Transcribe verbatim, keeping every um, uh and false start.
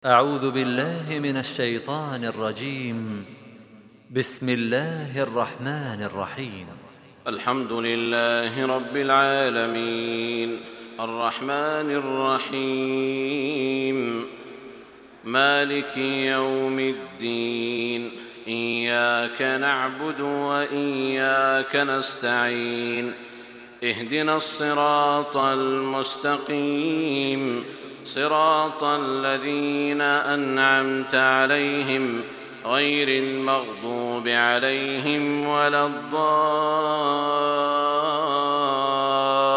أعوذ بالله من الشيطان الرجيم. بسم الله الرحمن الرحيم. الحمد لله رب العالمين الرحمن الرحيم مالك يوم الدين إياك نعبد وإياك نستعين اهدنا الصراط المستقيم صراط الذين أنعمت عليهم غير المغضوب عليهم ولا الضالين